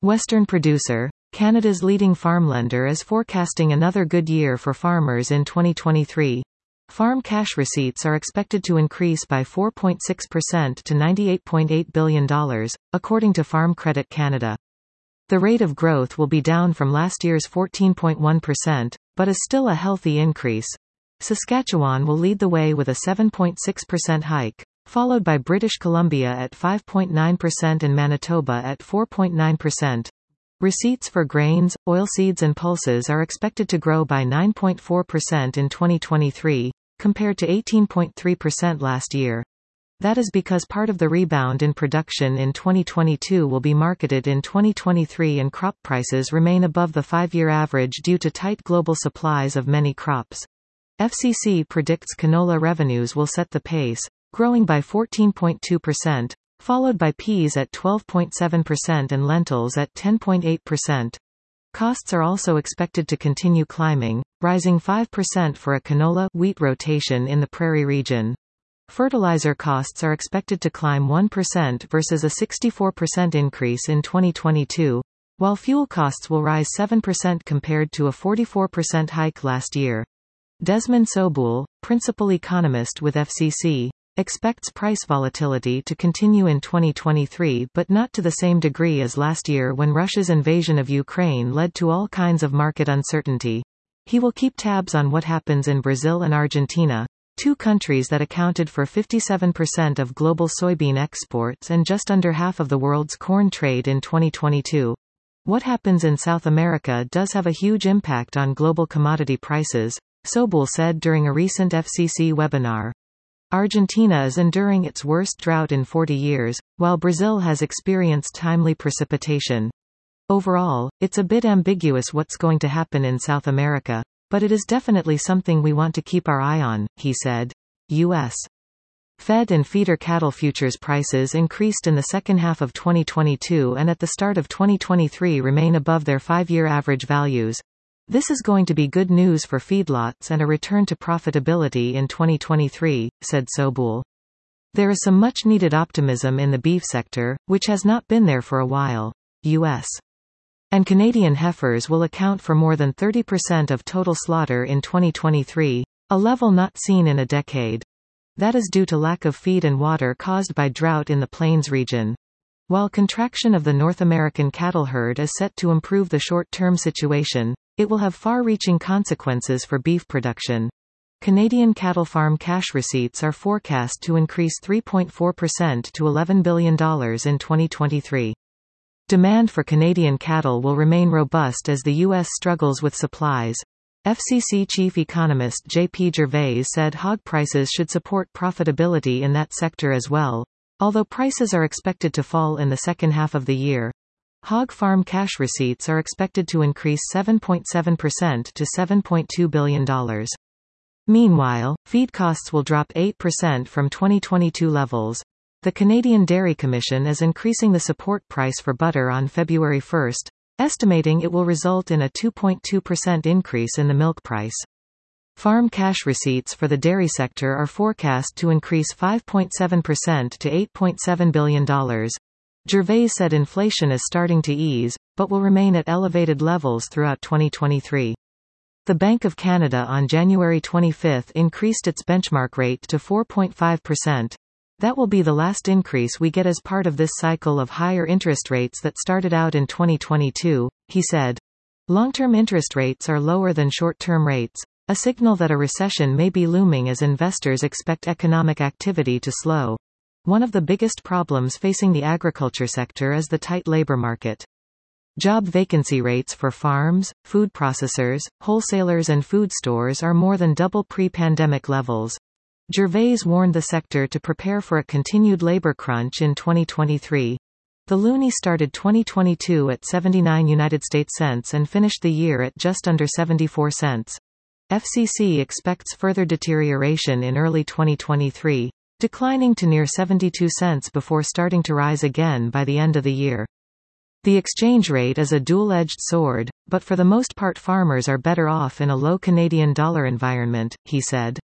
Western producer, Canada's leading farm lender, is forecasting another good year for farmers in 2023. Farm cash receipts are expected to increase by 4.6% to $98.8 billion, according to Farm Credit Canada. The rate of growth will be down from last year's 14.1%, but is still a healthy increase. Saskatchewan will lead the way with a 7.6% hike, followed by British Columbia at 5.9% and Manitoba at 4.9%. Receipts for grains, oilseeds and pulses are expected to grow by 9.4% in 2023, compared to 18.3% last year. That is because part of the rebound in production in 2022 will be marketed in 2023 and crop prices remain above the 5-year average due to tight global supplies of many crops. FCC predicts canola revenues will set the pace, growing by 14.2%, followed by peas at 12.7% and lentils at 10.8%. Costs are also expected to continue climbing, rising 5% for a canola-wheat rotation in the prairie region. Fertilizer costs are expected to climb 1% versus a 64% increase in 2022, while fuel costs will rise 7% compared to a 44% hike last year. Desmond Sobul, principal economist with FCC, expects price volatility to continue in 2023 but not to the same degree as last year when Russia's invasion of Ukraine led to all kinds of market uncertainty. He will keep tabs on what happens in Brazil and Argentina, two countries that accounted for 57% of global soybean exports and just under half of the world's corn trade in 2022. What happens in South America does have a huge impact on global commodity prices, Sobul said during a recent FCC webinar. Argentina is enduring its worst drought in 40 years, while Brazil has experienced timely precipitation. Overall, it's a bit ambiguous what's going to happen in South America, but it is definitely something we want to keep our eye on, he said. U.S. fed and feeder cattle futures prices increased in the second half of 2022 and at the start of 2023 remain above their 5-year average values. This is going to be good news for feedlots and a return to profitability in 2023, said Sobul. There is some much-needed optimism in the beef sector, which has not been there for a while. U.S. and Canadian heifers will account for more than 30% of total slaughter in 2023, a level not seen in a decade. That is due to lack of feed and water caused by drought in the Plains region. While contraction of the North American cattle herd is set to improve the short-term situation, it will have far-reaching consequences for beef production. Canadian cattle farm cash receipts are forecast to increase 3.4% to $11 billion in 2023. Demand for Canadian cattle will remain robust as the U.S. struggles with supplies. FCC chief economist J.P. Gervais said hog prices should support profitability in that sector as well, although prices are expected to fall in the second half of the year. Hog farm cash receipts are expected to increase 7.7% to $7.2 billion. Meanwhile, feed costs will drop 8% from 2022 levels. The Canadian Dairy Commission is increasing the support price for butter on February 1, estimating it will result in a 2.2% increase in the milk price. Farm cash receipts for the dairy sector are forecast to increase 5.7% to $8.7 billion. Gervais said inflation is starting to ease, but will remain at elevated levels throughout 2023. The Bank of Canada on January 25 increased its benchmark rate to 4.5%. That will be the last increase we get as part of this cycle of higher interest rates that started out in 2022, he said. Long-term interest rates are lower than short-term rates, a signal that a recession may be looming as investors expect economic activity to slow. One of the biggest problems facing the agriculture sector is the tight labor market. Job vacancy rates for farms, food processors, wholesalers and food stores are more than double pre-pandemic levels. Gervais warned the sector to prepare for a continued labor crunch in 2023. The loonie started 2022 at 79 United States cents and finished the year at just under 74 cents. FCC expects further deterioration in early 2023, declining to near 72 cents before starting to rise again by the end of the year. The exchange rate is a dual-edged sword, but for the most part farmers are better off in a low Canadian dollar environment, he said.